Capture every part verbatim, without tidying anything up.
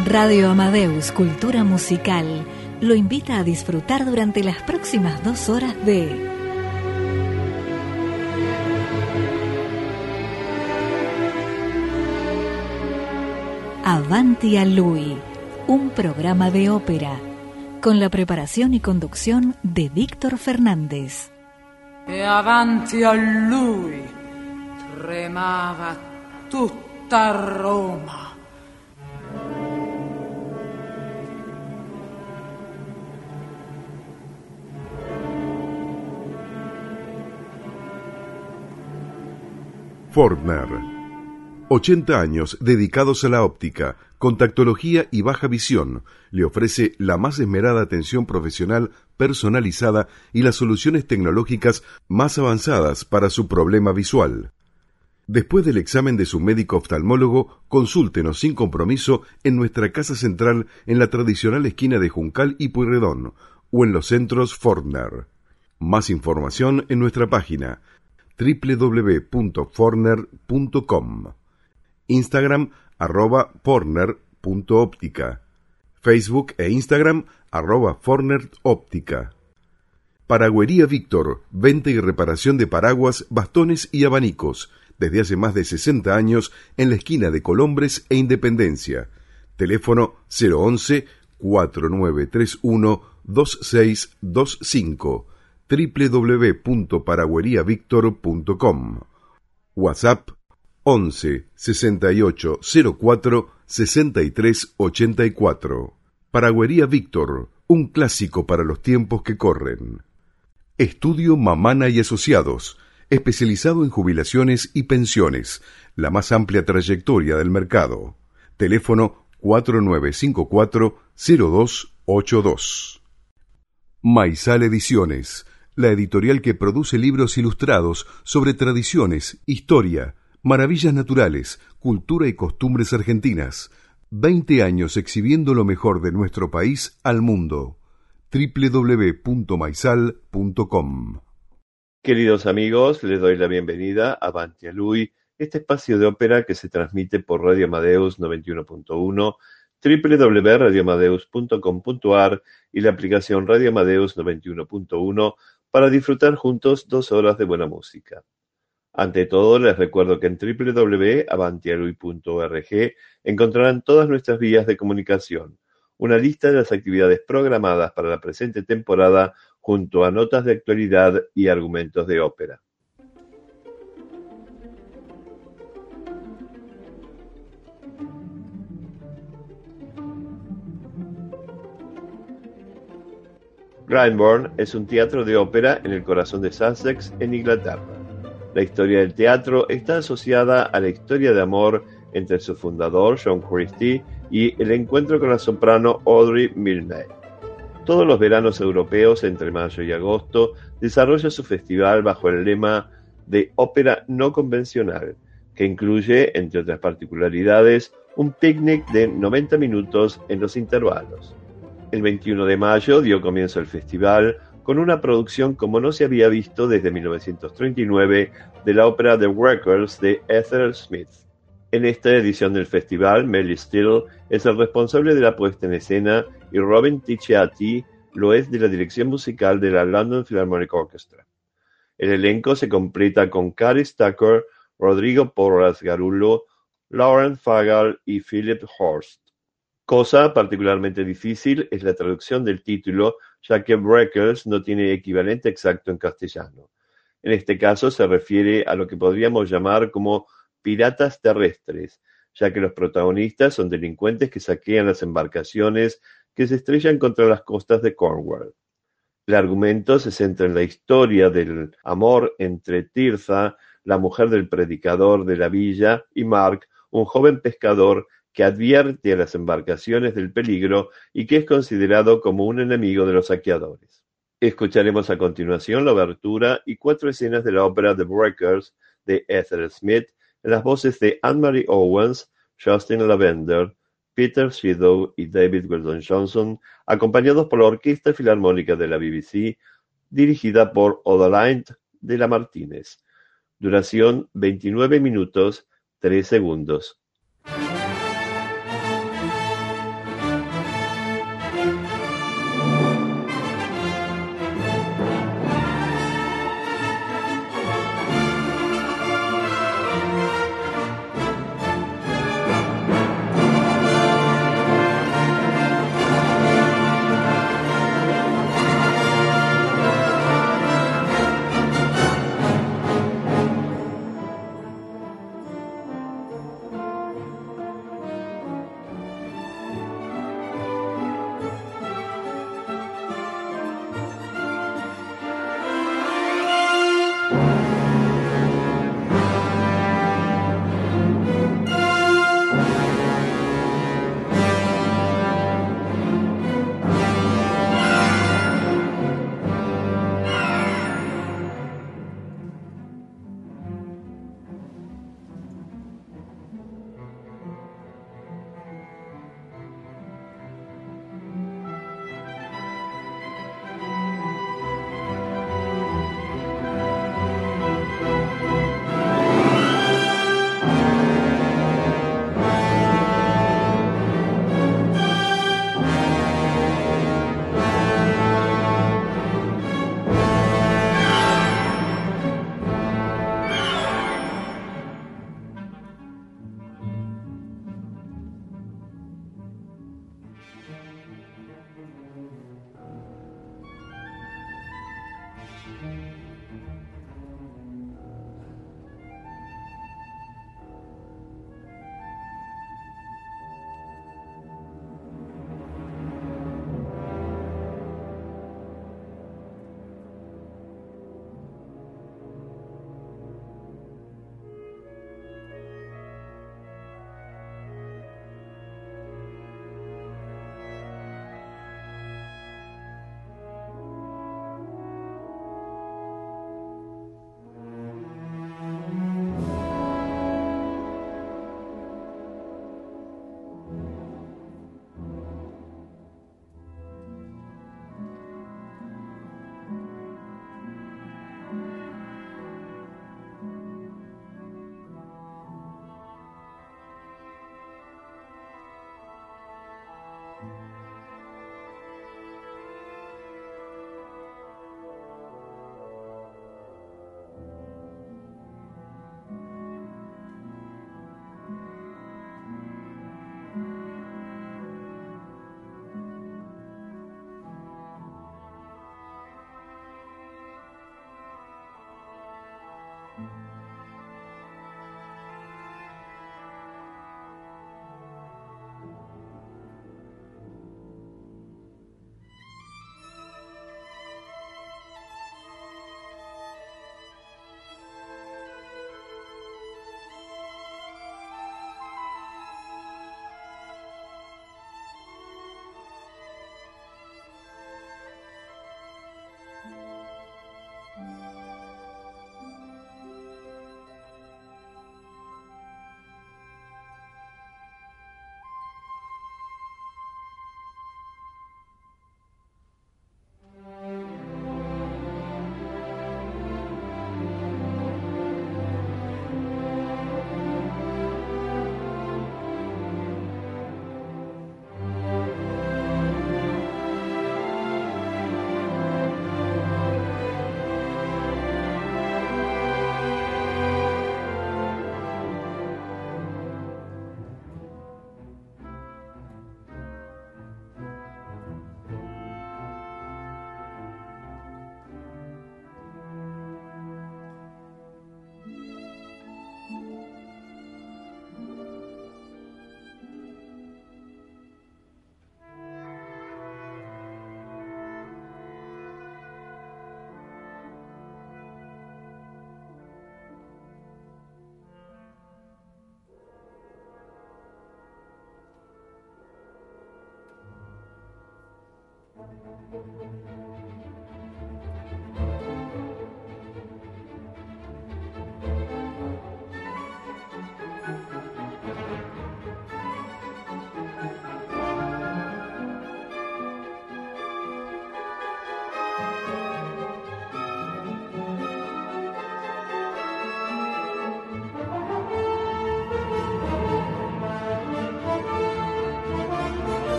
Radio Amadeus Cultura Musical lo invita a disfrutar durante las próximas dos horas de Avanti a Lui, un programa de ópera, con la preparación y conducción de Víctor Fernández. E avanti a lui tremava tutta Roma. Fortner. ochenta años dedicados a la óptica, contactología y baja visión. Le ofrece la más esmerada atención profesional personalizada y las soluciones tecnológicas más avanzadas para su problema visual. Después del examen de su médico oftalmólogo, consúltenos sin compromiso en nuestra casa central en la tradicional esquina de Juncal y Pueyrredón o en los centros Fortner. Más información en nuestra página doble u doble u doble u punto fortner punto com. Instagram, arroba fortner punto óptica. Facebook e Instagram, arroba fortner óptica. Paragüería Víctor, venta y reparación de paraguas, bastones y abanicos, desde hace más de sesenta años en la esquina de Colombres e Independencia. Teléfono cero once, cuatro nueve tres uno, dos seis dos cinco. doble u doble u doble u punto paragüería víctor punto com. WhatsApp once, sesenta y ocho, cero cuatro, sesenta y tres ochenta y cuatro. Paragüería Víctor, un clásico para los tiempos que corren. Estudio Mamana y Asociados, especializado en jubilaciones y pensiones, la más amplia trayectoria del mercado. Teléfono cuatro nueve cinco cuatro, cero dos ocho dos. Maizal Ediciones, la editorial que produce libros ilustrados sobre tradiciones, historia, maravillas naturales, cultura y costumbres argentinas. Veinte años exhibiendo lo mejor de nuestro país al mundo. doble u doble u doble u punto maizal punto com. Queridos amigos, les doy la bienvenida a Avanti a Lui, este espacio de ópera que se transmite por Radio Amadeus noventa y uno punto uno, doble u doble u doble u punto radio amadeus punto com punto a r y la aplicación Radio Amadeus noventa y uno punto uno para disfrutar juntos dos horas de buena música. Ante todo, les recuerdo que en doble u doble u doble u punto avanti a lui punto org encontrarán todas nuestras vías de comunicación, una lista de las actividades programadas para la presente temporada junto a notas de actualidad y argumentos de ópera. Glyndebourne es un teatro de ópera en el corazón de Sussex, en Inglaterra. La historia del teatro está asociada a la historia de amor entre su fundador, John Christie, y el encuentro con la soprano Audrey Milne. Todos los veranos europeos, entre mayo y agosto, desarrolla su festival bajo el lema de ópera no convencional, que incluye, entre otras particularidades, un picnic de noventa minutos en los intervalos. El veintiuno de mayo dio comienzo el festival con una producción como no se había visto desde mil novecientos treinta y nueve de la ópera The Wreckers de Ethel Smith. En esta edición del festival, Melly Steele es el responsable de la puesta en escena y Robin Ticciati lo es de la dirección musical de la London Philharmonic Orchestra. El elenco se completa con Carice Tucker, Rodrigo Porras Garullo, Lauren Fagal y Philip Horst. Cosa particularmente difícil es la traducción del título, ya que Wreckers no tiene equivalente exacto en castellano. En este caso se refiere a lo que podríamos llamar como piratas terrestres, ya que los protagonistas son delincuentes que saquean las embarcaciones que se estrellan contra las costas de Cornwall. El argumento se centra en la historia del amor entre Tirza, la mujer del predicador de la villa, y Mark, un joven pescador que advierte a las embarcaciones del peligro y que es considerado como un enemigo de los saqueadores. Escucharemos a continuación la obertura y cuatro escenas de la ópera The Wreckers de Ethel Smith en las voces de Anne-Marie Owens, Justin Lavender, Peter Shadow y David Weldon Johnson, acompañados por la Orquesta Filarmónica de la B B C, dirigida por Odaline de la Martínez. Duración veintinueve minutos, tres segundos.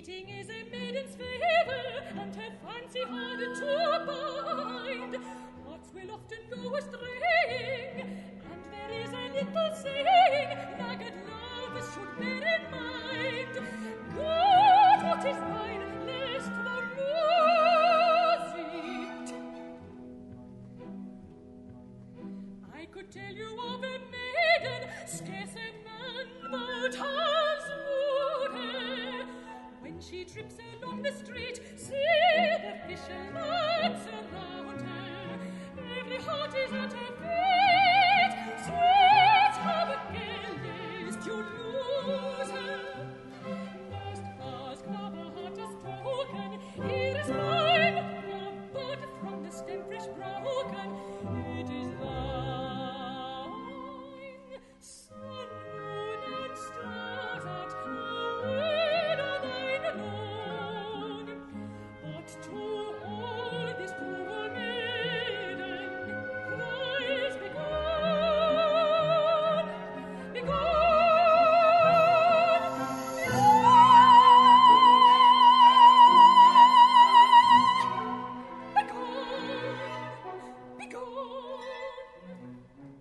Cheating is a maiden's favour, and her fancy hard to bind. Hearts will often go astray, and there is a little saying, laggard lovers should bear in mind. God, what is thine, lest thou lose it. I could tell you of a maiden, scarce a man but has wooed her. When she trips along the street, see the fisher lads around her. Every heart is at her feet. Sweet Abigail, lest you lose her. Last ask now her heart has spoken. Here is mine, a bud from the stem fresh broken. It is thine. Sun, moon, and stars at away thine alone. But to all this poor maiden cries, begone, begone, begone, begone.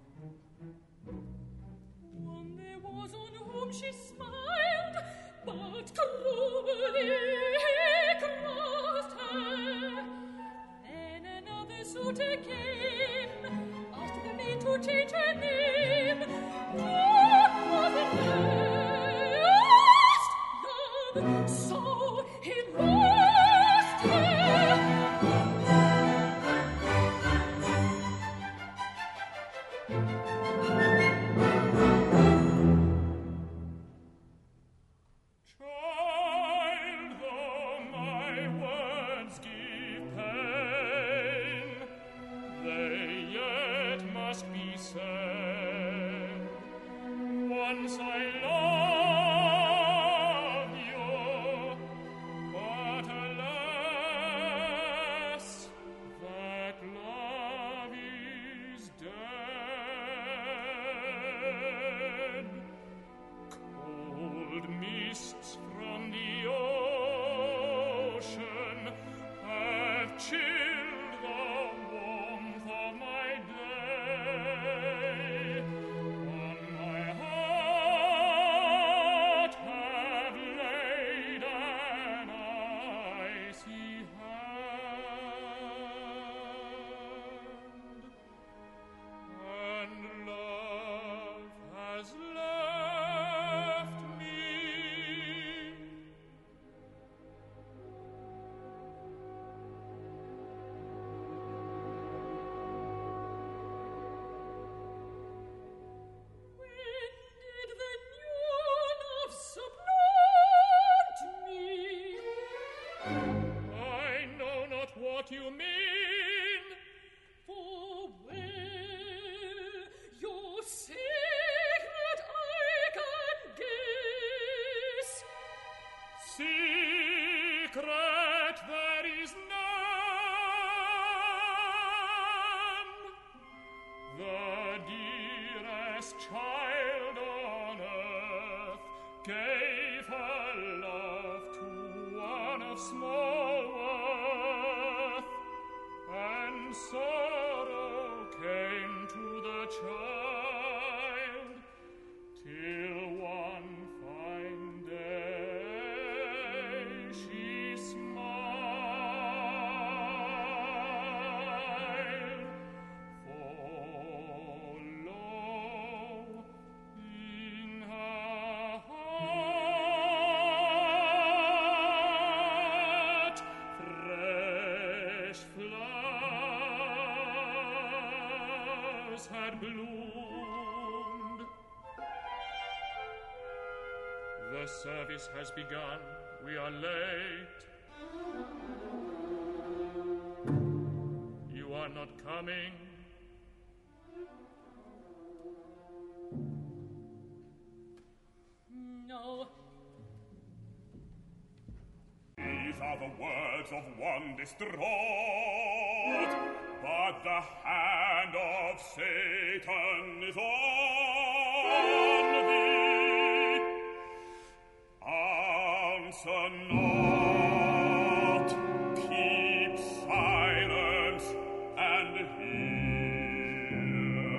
One there was on whom she smiled, but cruelly crossed her. Then another suitor came, asked the maid to change her name. What was it last love? So he lost her. Child, though my words give pain, they yet must be said. Once I loved you, but alas, that love is dead. Cold mists from the ocean have chilled the warmth of my day. On my heart have laid an icy hand, and love has left me. When did the new love supplant me? I know not what you mean. For well your secret I can guess. Secret there is none. The dearest child on earth gave her love to one of small worth, and sorrow came to the child till one fine day she smiled. For lo, in her heart fresh flowers had bloomed. The service has begun. We are late. You are not coming. No. These are the words of one distraught, but the hand of Satan is on thee. answer not. Keep silence and hear.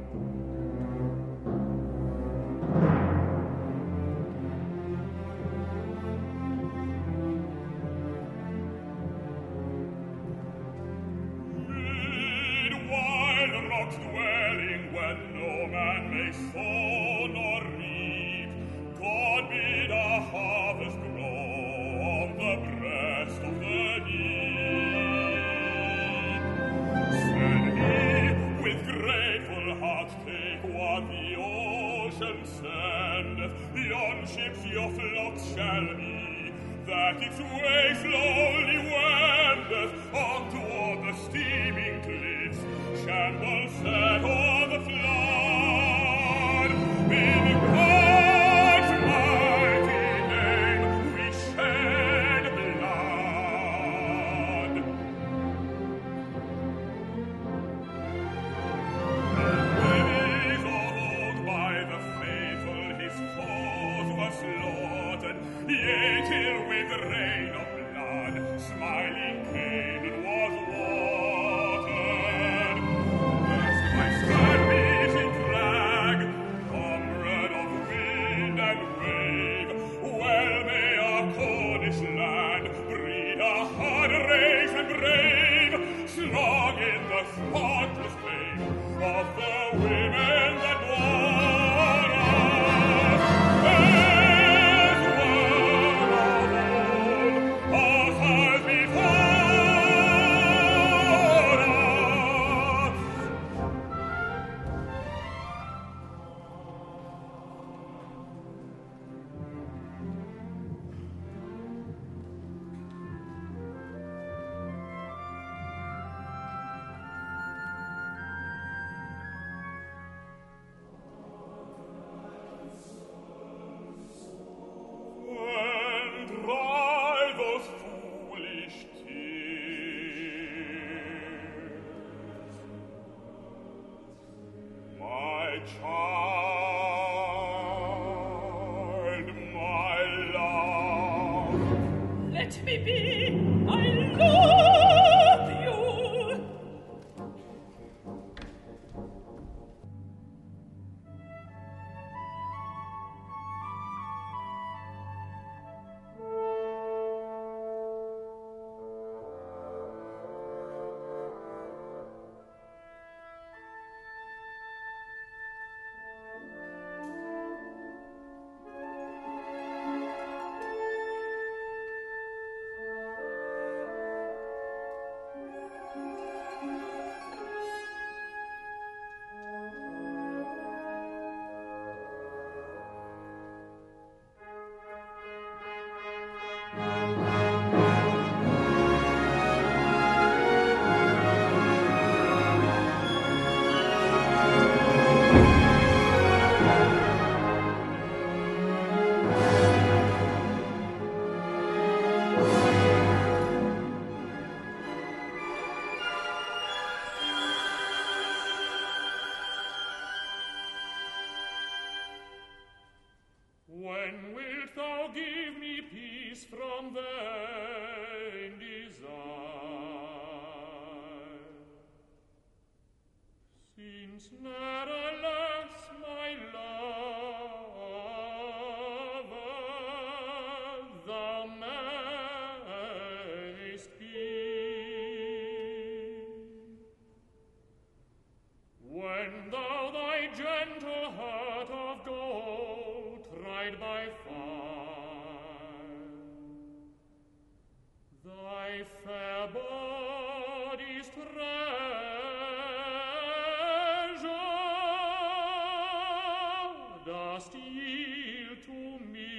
Mid-wild rocks dwelling where no man may sow nor reap, God bid a harvest grow on the breast of the deep. Said he, with grateful heart, take what the ocean sendeth. Yon ships your floats shall be, that its way slowly wendeth on toward the steaming cliffs, shambles set o'er the flood. In God's mighty name we shed blood. In days of old by the faithful his foes were slaughtered, yea, till with rain of blood smiling Canaan was watered. First by star-beating flag, comrade of wind and wave, well may our Cornish land breed a hard race and brave, strong in the spotless faith of the women that bore us. As one of old, our hearts before us. And dry those foolish tears, my child, my love. Let me be, I love you. When wilt thou give me peace from vain desire? Since ne'er alas my lover thou mayst be. When thou thy gentle heart of gold tried by fire, thy fair body's treasure dost yield to me.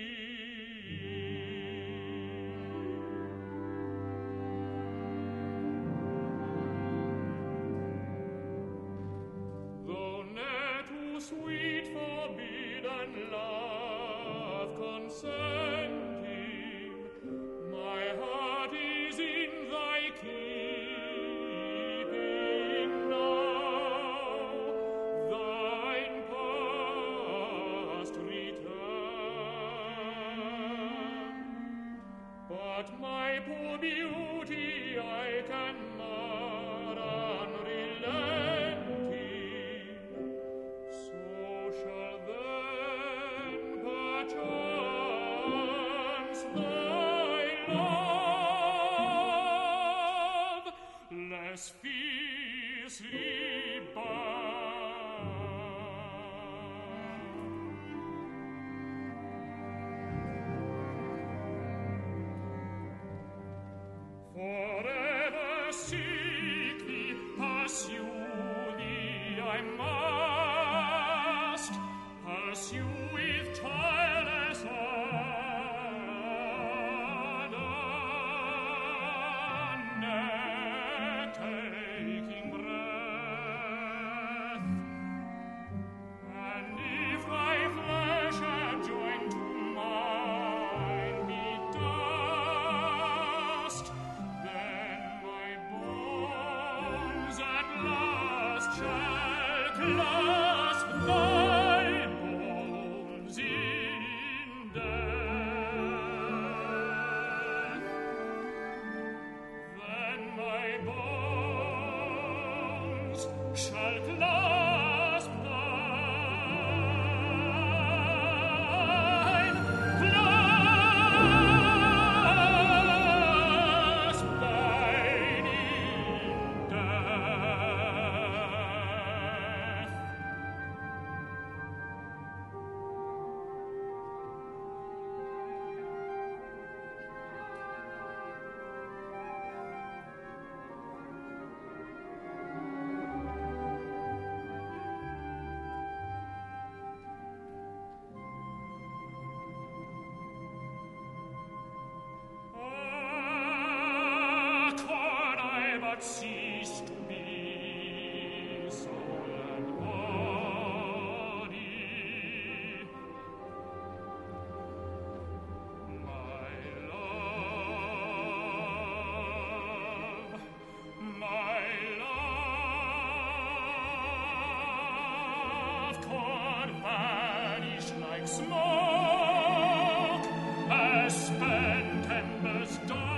Though ne'er too sweet forbidden love consenting, my heart is in thy keeping now. Thine past return but my poor beauty I cannot unrelenting. So shall then perchance thy love less fiercely burn. Forever seek thee, pursue thee I must, pursue with tireless ardor, ne'er taking breath. And if thy flesh adjoined to mine be dust, then my bones at last shall clasp thy bones in death. Then my bones shall clasp thine, clasp thine in death. Ah, could I but cease to be soul and body, my love, my love could vanish like smoke as spent embers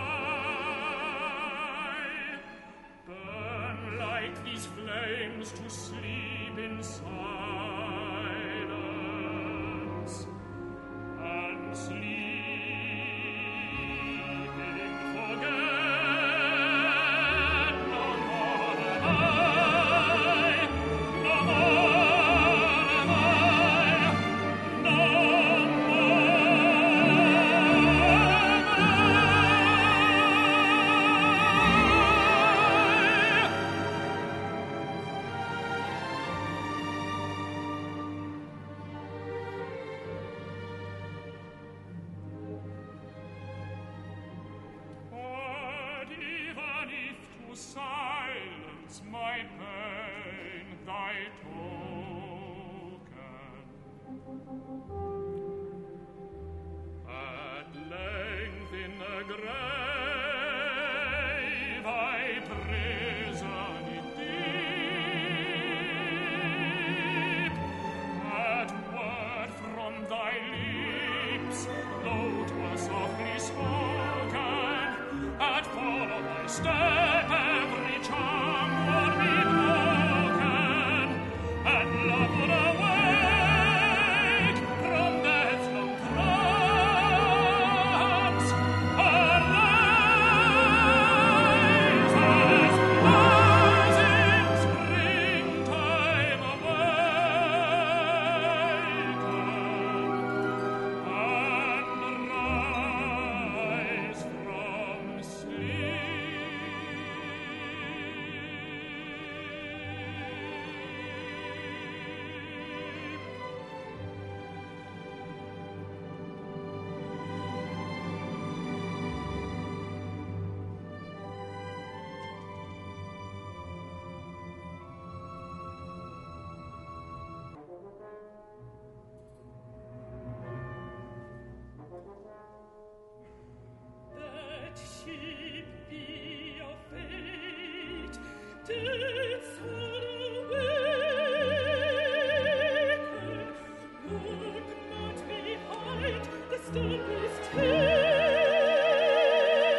die, burn like these flames to sleep in silence, and sleeping forget no more am I, no more am I, no But even if to silence my pain thy token, at length in the grave I prison it deep, at word from thy lips, though 'twas softly spoken, at fall of thy step every charm would be broken, and love would awake from death's long trance, arise as birds in springtime awaken, and rise from That sheep be your fate, did sorrow waken, would not behind the stubborn's tail.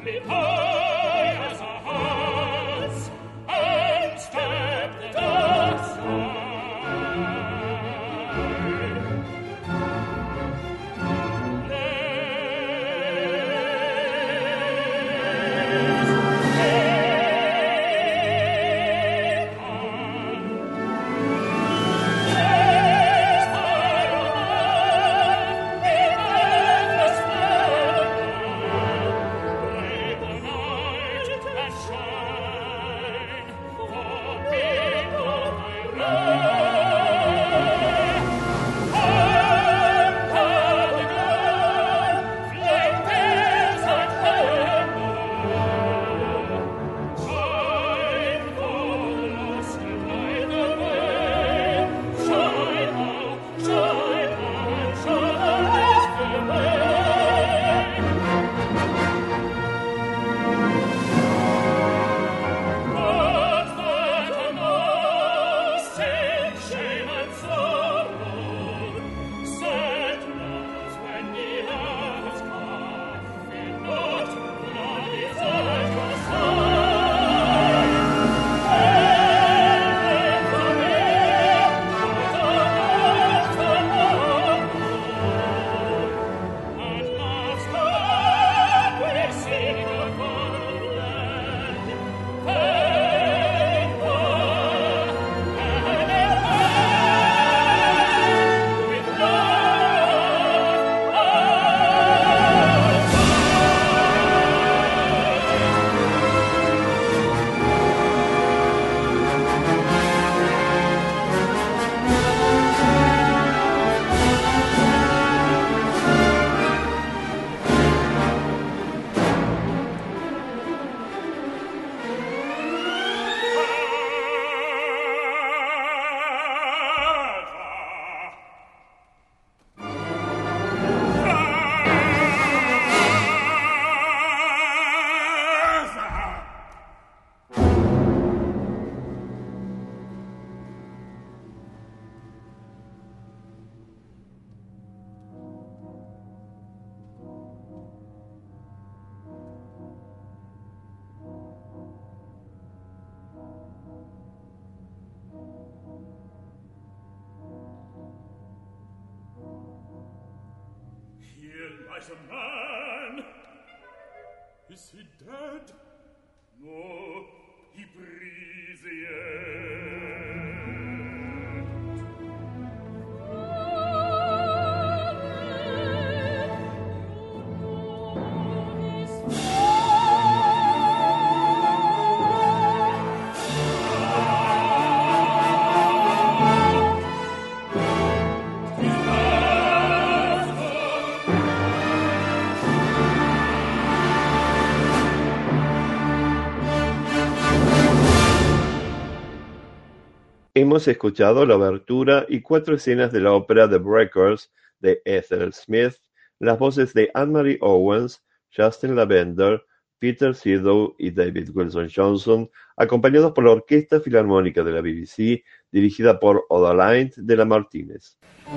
lies a man. Is he dead? No, he breathes yet. Hemos escuchado la obertura y cuatro escenas de la ópera The Breakers de Ethel Smith, las voces de Anne-Marie Owens, Justin Lavender, Peter Sirdow y David Wilson Johnson, acompañados por la Orquesta Filarmónica de la B B C, dirigida por Odaline de la Martínez.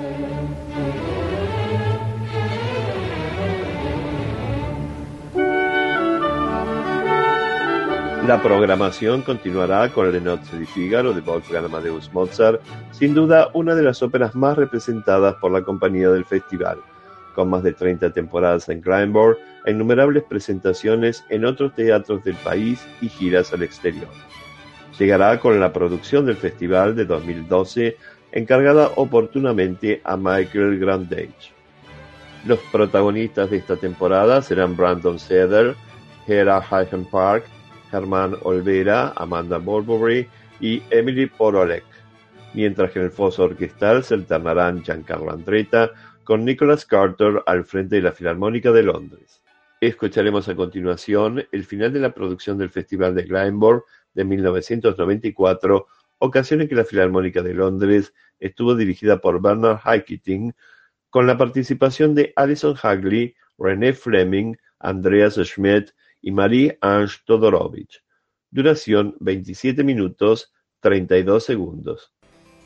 La programación continuará con Le Nozze di Figaro de Wolfgang Amadeus Mozart, sin duda una de las óperas más representadas por la compañía del festival, con más de treinta temporadas en Glyndebourne e innumerables presentaciones en otros teatros del país y giras al exterior. Llegará con la producción del festival de dos mil doce, encargada oportunamente a Michael Grandage. Los protagonistas de esta temporada serán Brandon Seder, Hera Hyden Park, Herman Olvera, Amanda Borbury y Emily Porolek, mientras que en el foso orquestal se alternarán Giancarlo Andretta con Nicholas Carter al frente de la Filarmónica de Londres. Escucharemos a continuación el final de la producción del Festival de Glyndebourne de mil novecientos noventa y cuatro, ocasión en que la Filarmónica de Londres estuvo dirigida por Bernard Haitink, con la participación de Alison Hagley, René Fleming, Andreas Schmidt y Marie-Ange Todorovich. Duración veintisiete minutos treinta y dos segundos.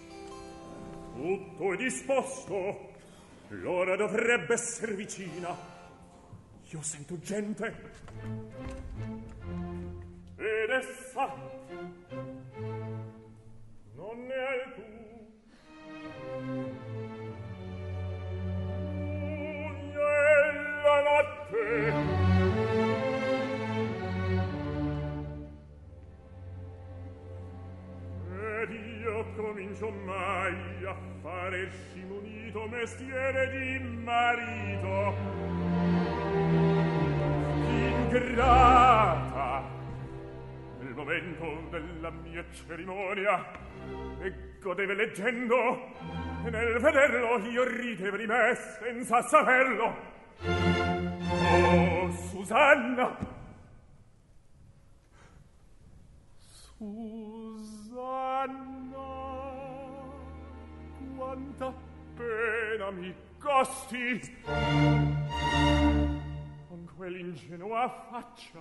Tutto è disposto, l'ora dovrebbe essere vicina. Io sento gente. interessanti. Non ne hai tu. Buia è la notte. Ed io comincio mai a fare il scimunito mestiere di marito. Ingrata nel momento della mia cerimonia e godeve leggendo e nel vederlo io ridevo di me senza saperlo. Oh, Susanna! Susanna, quanta pena mi costi con quell'ingenua faccia,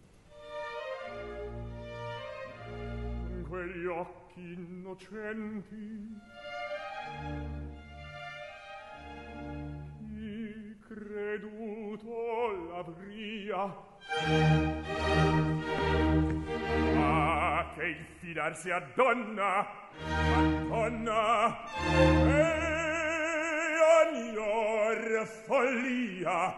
con quegli occhi innocenti. Chi creduto l'avria, ma che il fidarsi a donna, a donna, è ognor follia.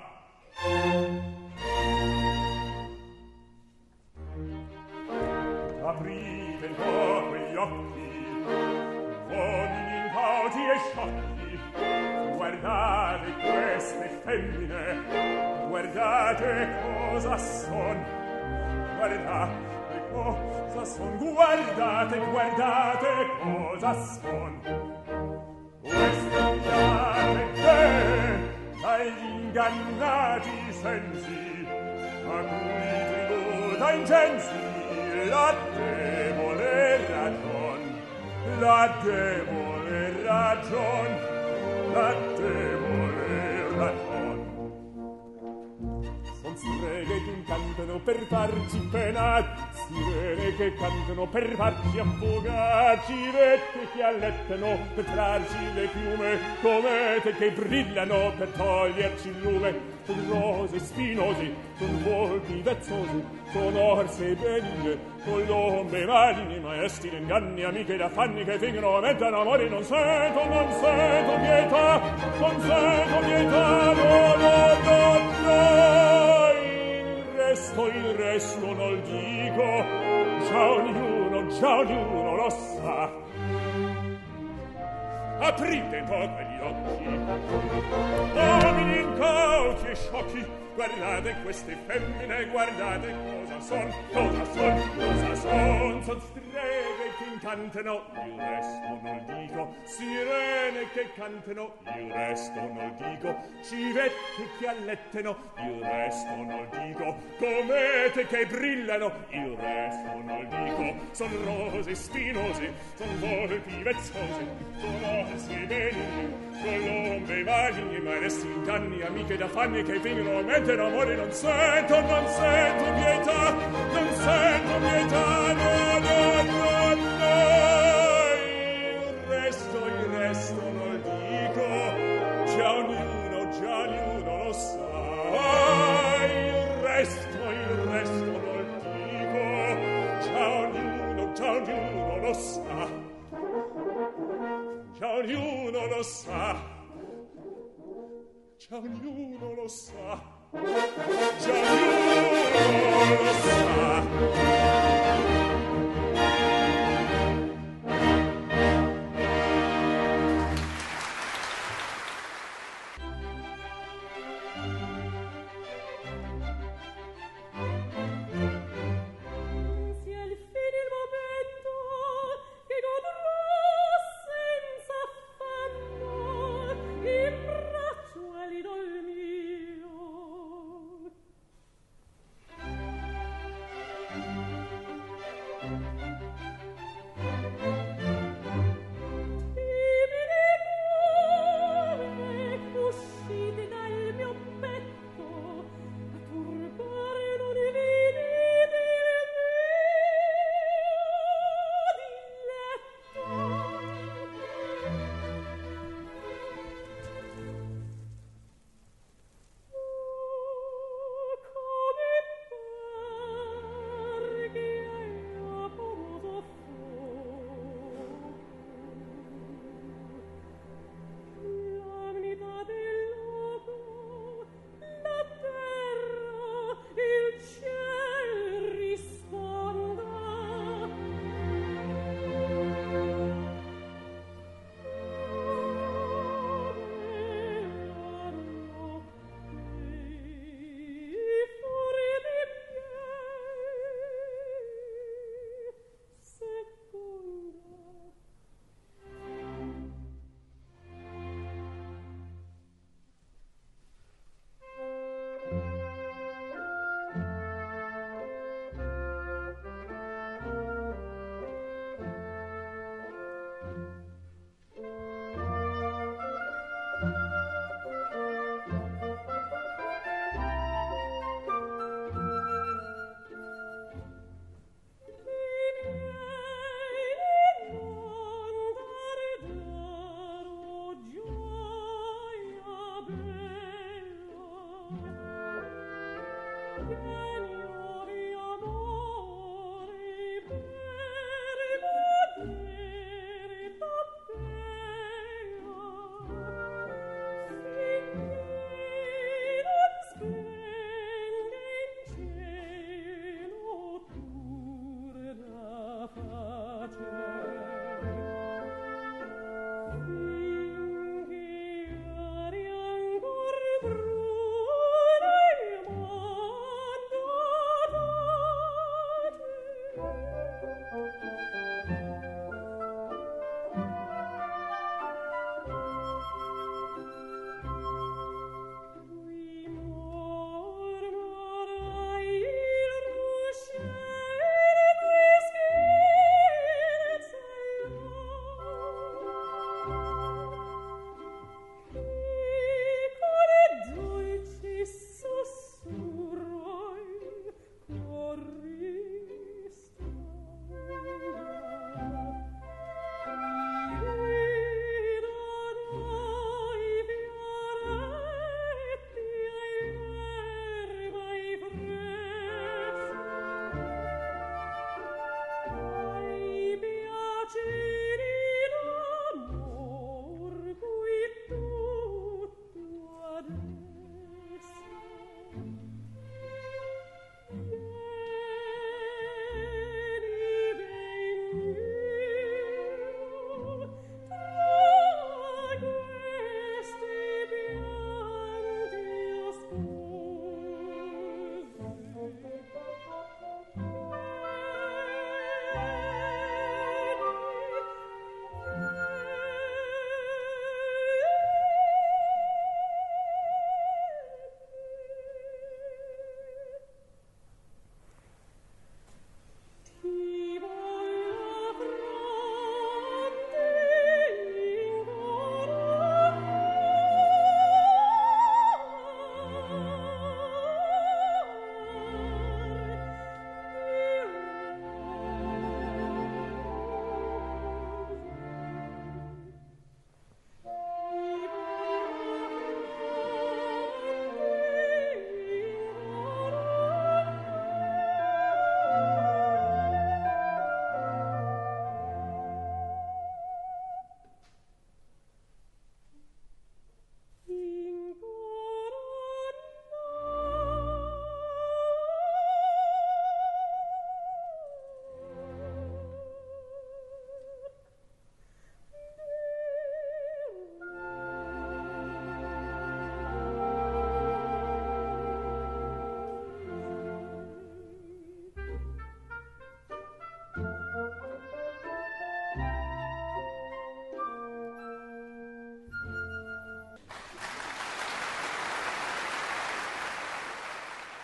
Aprite un po' quegli occhi, uomini incauti e sciocchi, guardate queste femmine, guardate cosa son, guardate cosa son, guardate, guardate cosa son. Queste fiate che dagli ingannati sensi, a cui tributa incensi la debole ragion, la debole ragion, la debole ragion. Son sirene che cantano per farci penare, sirene che cantano per farci affogare, civette che allettano per trarci le piume, comete che brillano per toglierci il lume. Son rose spinosi, son volpi vezzosi, son orse benigne, colombe maligni, maestri d'inganni, amiche d'affanni che fingono, mentano amori, non sento, non sento pietà, non sento pietà, no, no, no, no. Il resto, il resto non dico, già ognuno, già ognuno lo sa. Aprite un po' quegli occhi, uomini incauti e sciocchi, guardate queste femmine, guardate cosa son, cosa son, cosa son. Son streghe che incantano, il resto non dico, sirene che cantano, il resto non dico, civette che allettano, il resto non dico, comete che brillano, il resto non dico. Son rose spinose, son volpi vezzosi, son orsi benigni, colombe maligni, maestri inganni, amiche d'affanni che vengono a mente d'amore. Non sento, non sento pietà, non sento pietà, no, no, no, no. Il resto, il resto non dico, già ognuno, già ognuno lo sa. Il resto, il resto non dico, già ognuno, già ognuno lo sa. Già ognuno lo sa, già ognuno lo sa, già ognuno lo sa.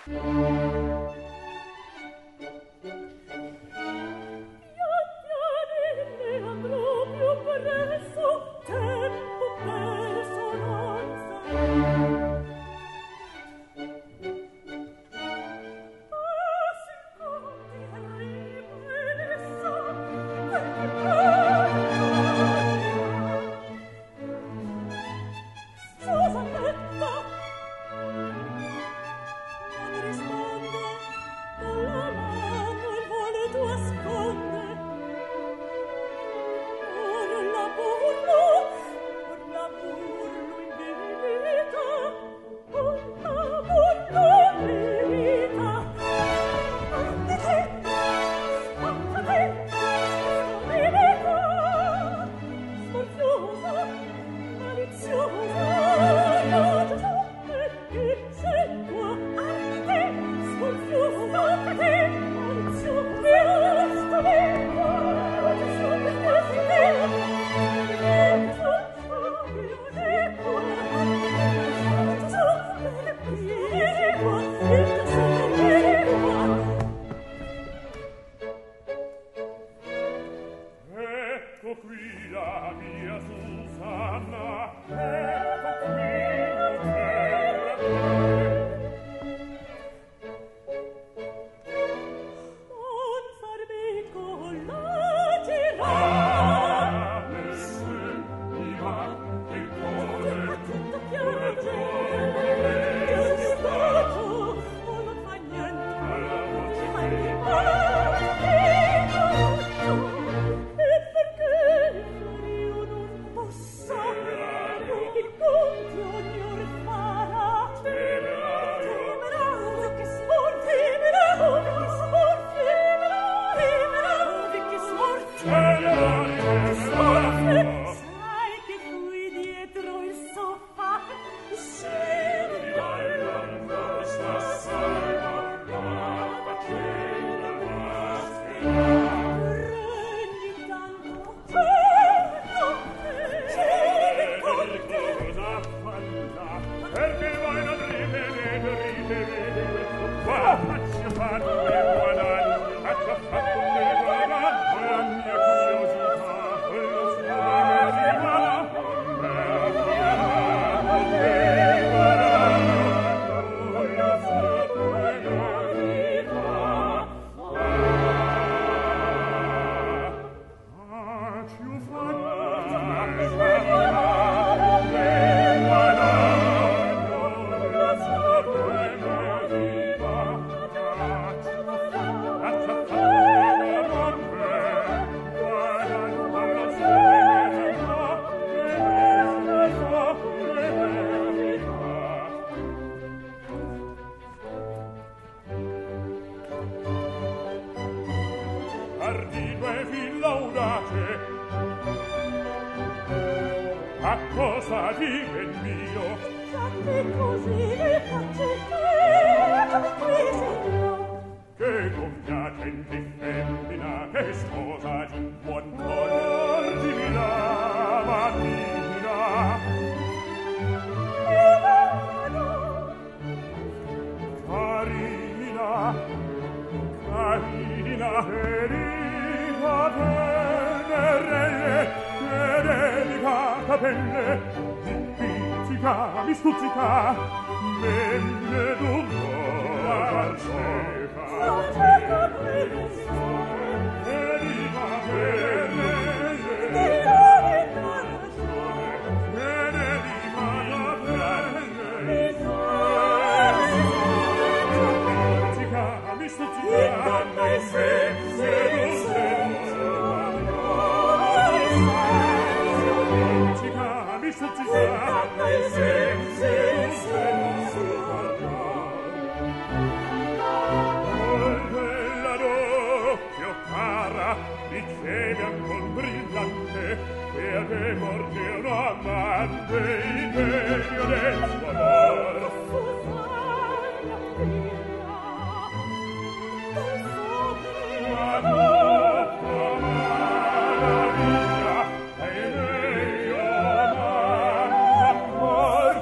Amor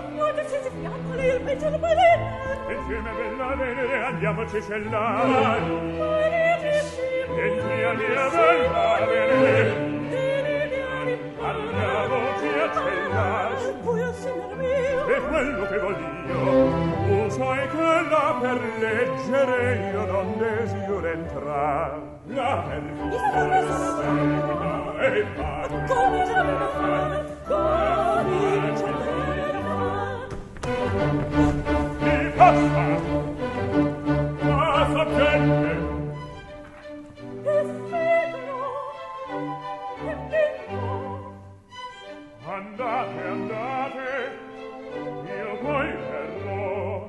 voci cellari, entri a mia bella venere, alla voce cellari, e quello che voglio, tu sai che là per leggere io non desidero entrare, là per seguita e fare, cominciare fare, cominciare fare. Mi passa, passa gente, e fedro, e vinco. Andate, andate, io poi verrò.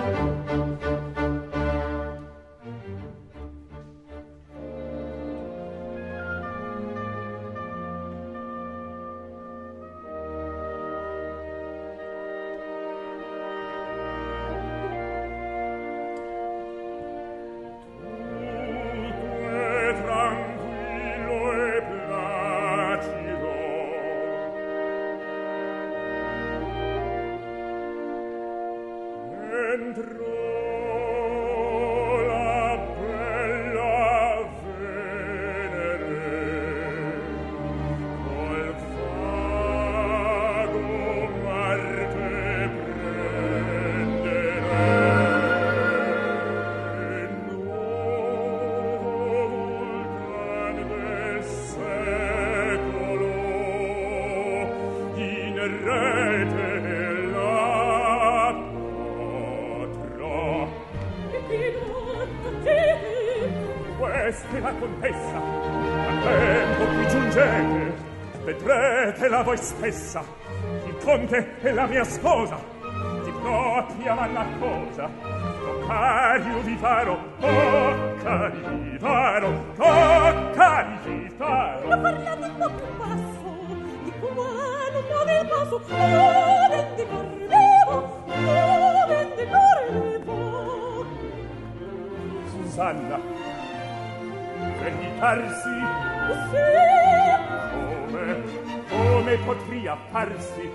Voi stessa, il conte è la mia sposa, di propria vanna cosa, toccari di faro, toccari di faro, toccari di faro. Ma parlate un po' più basso, di qua non muove il passo, non vendicorrevo, non vendicorrevo. Susanna, vendicarsi? Sì. Come? Come potria farsi?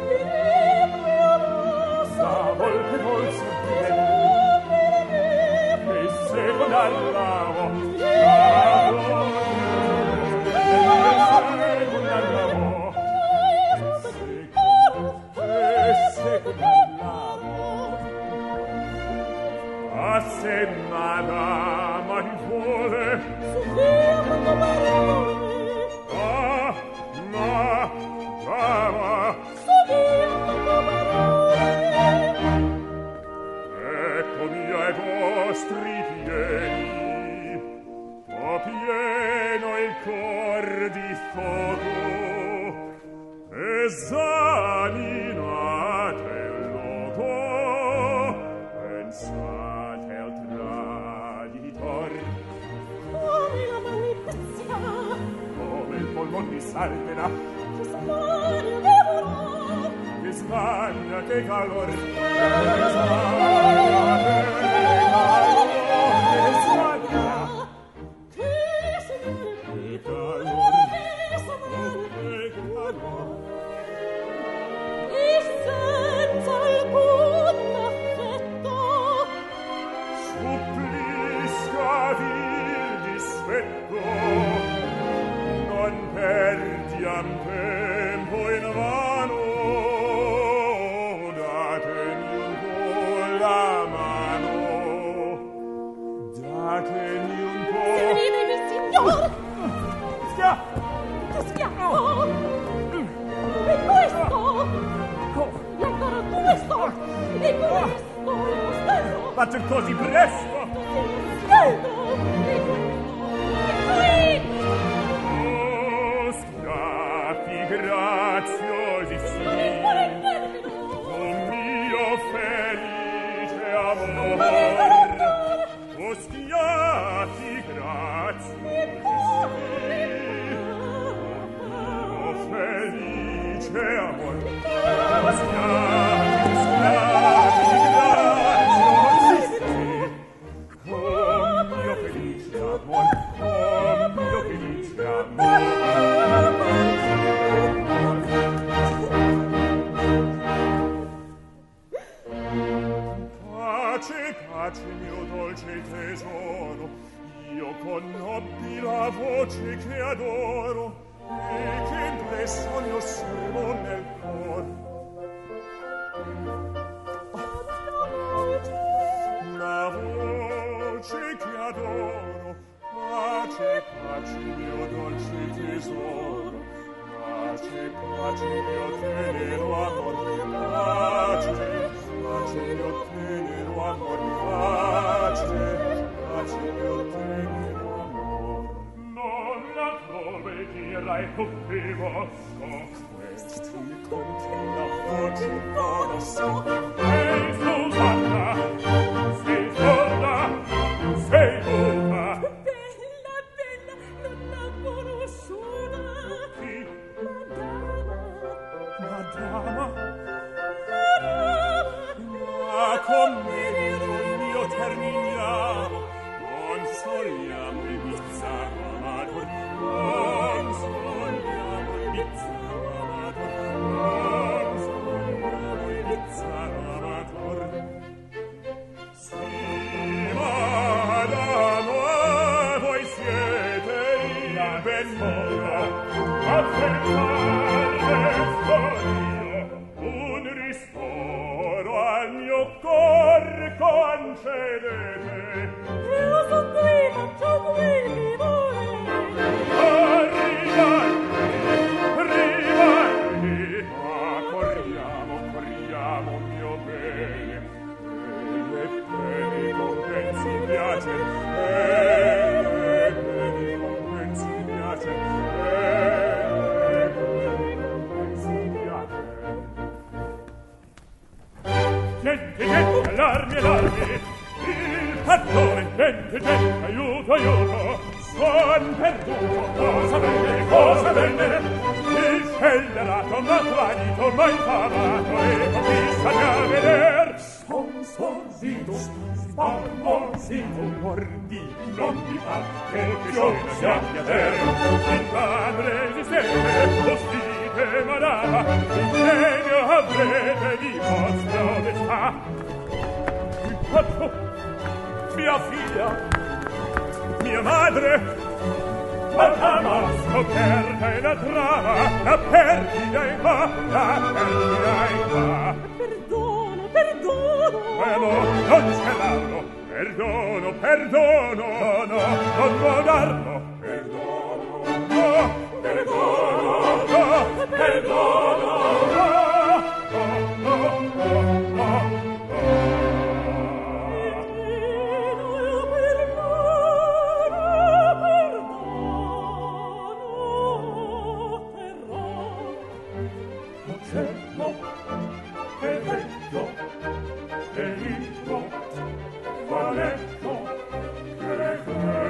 Sa volpe volse e seconda lavo, seconda lavo, e seconda lavo. A se madama il vuole, Sofia quando parole. Brava, eccomi ai vostri piedi, ho pieno il cor di fuoco, esaminate il loco, pensate al traditor, come la malizia, come il polmon di Sardena, che smania, che calor, che smania, che smania, che calor, che calor, e senza alcun affetto, supplisca vil dispetto, non perdiam tempo in vano, datemi un po' la mano, datemi un po'. Servitevi, signor! Schiaffo! Che schiaffo! E questo? E ancora questo? E questo? Lo stesso? Faccio così presto! Scelto! E questo? E qui! Graziosissimi, oh mio felice amor, oh schiatti graziosissimi, oh felice amor, oh schiatti, schiatti graziosissimi, oh mio felice amor, oh mio felice amor. Pace, pace, mio dolce adoro, io conobbi la voce che adoro e che impressione osservo nel cor. La voce che adoro, pace, pace mio dolce tesoro, pace, pace mio tenero amor, pace, pace mio tenero amor, pace, pace mio tenero amor. Non la dove dirai contigo, so questi conti la voce conosco. Ehi Susanna, sei sorda, sei bufa. Bella, bella, non la conosciuta. Chi? Madama, ma con me il mio terminiamo, consoliamo il bizzarro amator, consoliamo il bizzarro amator, consoliamo il bizzarro amator. Sì, madama, voi siete il ben mio, A fermare io, un ristoro al mio cor concedete. Io son qui, faccio qui, mi volete. Arrivati, arrivati, ma corriamo, corriamo, mio bene, e bene compensi piace, e bene compensi piace, e bene compensi piace. gente, gente, allarmi, allarmi, il perdone, gente, gente, aiuto, aiuto, son perduto, cosa venne, cosa venne, il scellerato m'ha tradito, m'ha infamato, e conquista a veder, son sorzito, spavosito, mordi, non mi fa che io sia piacere, il padre esistente, ostite madama, ingegno avrete di vostra onestà. Il fatto, mia figlia, mia madre, madama, scoperta è la trama, la perdita è qua, la perdita è qua. Perdono, perdono. Eh no, non celarlo, perdono, perdono, no, non può darlo, perdono, no, perdono, no, perdono, no, no, no, no, no. Certo, è vecchio, è ricco, va letto, che è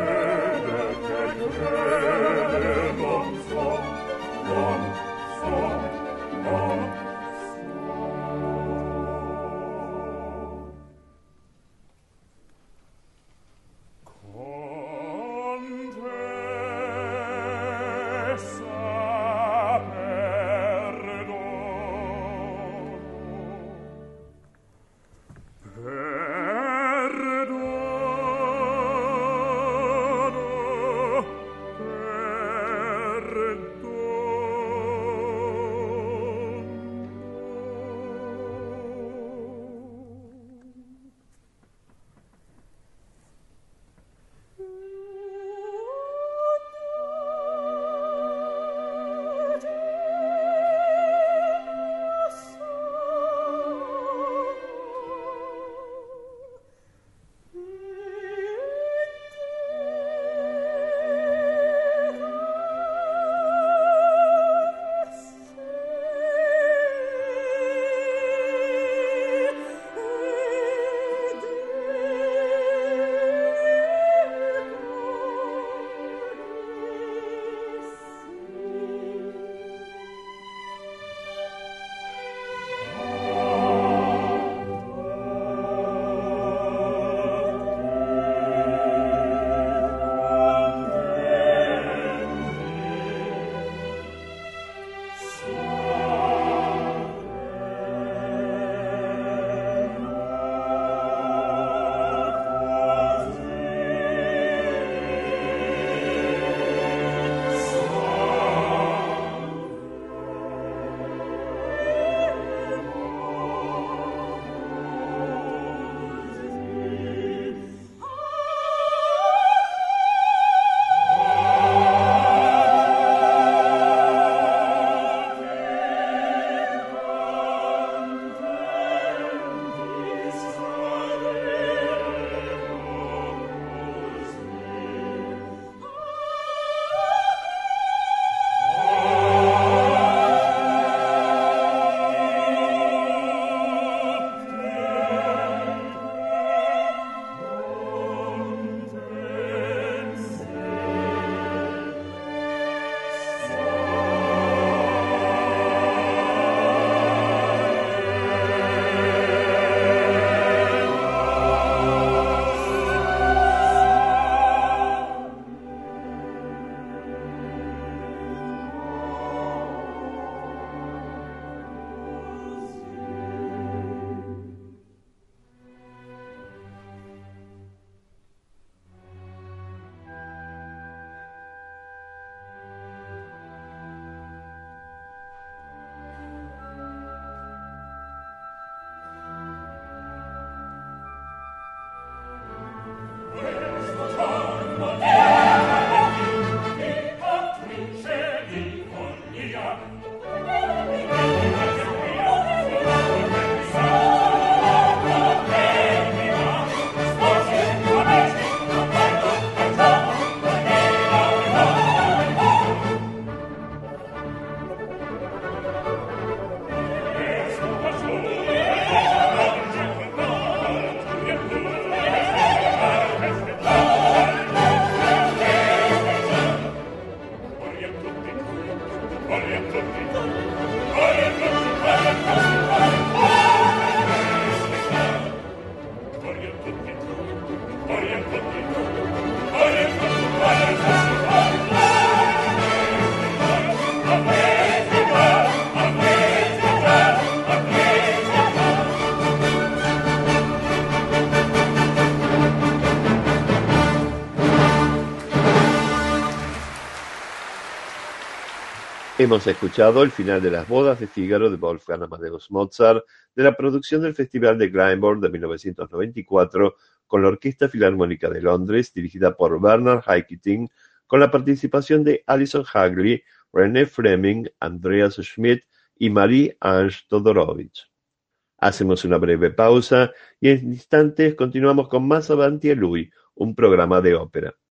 Hemos escuchado el final de Las bodas de Fígaro de Wolfgang Amadeus Mozart, de la producción del Festival de Glyndebourne de mil novecientos noventa y cuatro, con la Orquesta Filarmónica de Londres, dirigida por Bernard Haitink, con la participación de Alison Hagley, René Fleming, Andreas Schmidt y Marie-Ange Todorovich. Hacemos una breve pausa y en instantes continuamos con Más Avanti a Lui, un programa de ópera.